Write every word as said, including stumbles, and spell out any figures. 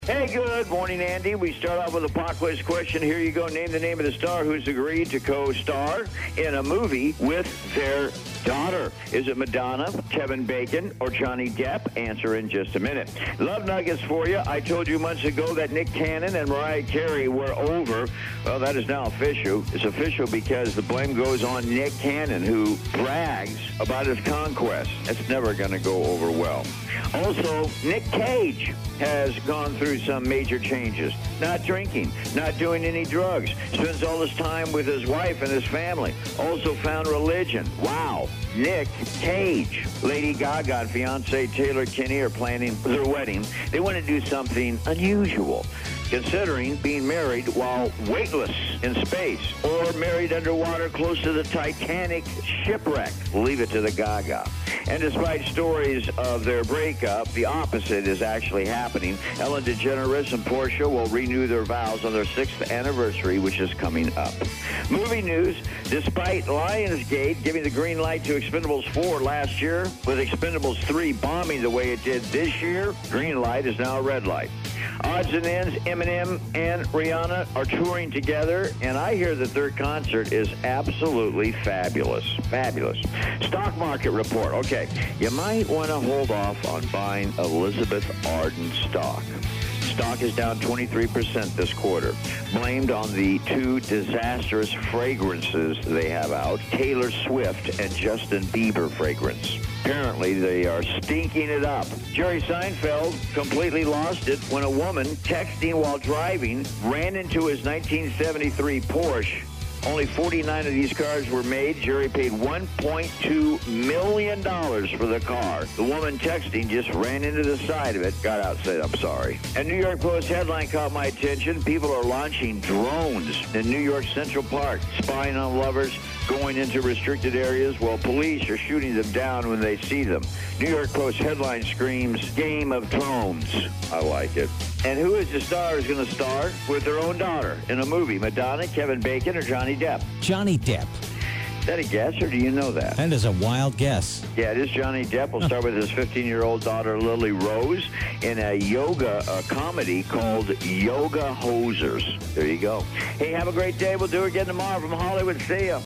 Hey, good morning, Andy. We start off with a pop quiz question. Here you go. Name the name of the star who's agreed to co-star in a movie with their daughter. Is it Madonna, Kevin Bacon, or Johnny Depp? Answer in just a minute. Love nuggets for you. I told you months ago that Nick Cannon and Mariah Carey were over. Well, that is now official. It's official because the blame goes on Nick Cannon, who brags about his conquest. That's never going to go over well. Also, Nick Cage has gone through some major changes. Not drinking, not doing any drugs. Spends all his time with his wife and his family. Also found religion. Wow. Nick Cage. Lady Gaga and fiance Taylor Kinney are planning their wedding. They want to do something unusual, considering being married while weightless in space or married underwater close to the Titanic shipwreck. Leave it to the Gaga. And despite stories of their breakup, the opposite is actually happening. Ellen DeGeneres and Portia will renew their vows on their sixth anniversary, which is coming up. Movie news, despite Lionsgate giving the green light to Expendables four last year, with Expendables three bombing the way it did this year, green light is now a red light. Odds and ends, Eminem and Rihanna are touring together, and I hear that their concert is absolutely fabulous. Fabulous. Stock market report. Okay, you might want to hold off on buying Elizabeth Arden stock. Stock is down twenty-three percent this quarter, blamed on the two disastrous fragrances they have out, Taylor Swift and Justin Bieber fragrance. Apparently, they are stinking it up. Jerry Seinfeld completely lost it when a woman texting while driving ran into his nineteen seventy-three Porsche. Only forty-nine of these cars were made. Jerry paid one point two million dollars for the car. The woman texting just ran into the side of it, got out and said, I'm sorry. A New York Post headline caught my attention. People are launching drones in New York Central Park, spying on lovers going into restricted areas while police are shooting them down when they see them. New York Post headline screams, Game of Thrones. I like it. And who is the star who's going to star with their own daughter in a movie? Madonna, Kevin Bacon, or Johnny Depp? Johnny Depp. Is that a guess, or do you know that? That is a wild guess. Yeah, it is Johnny Depp. We'll start with his fifteen-year-old daughter, Lily Rose, in a yoga uh, comedy called Yoga Hosers. There you go. Hey, have a great day. We'll do it again tomorrow from Hollywood. See ya.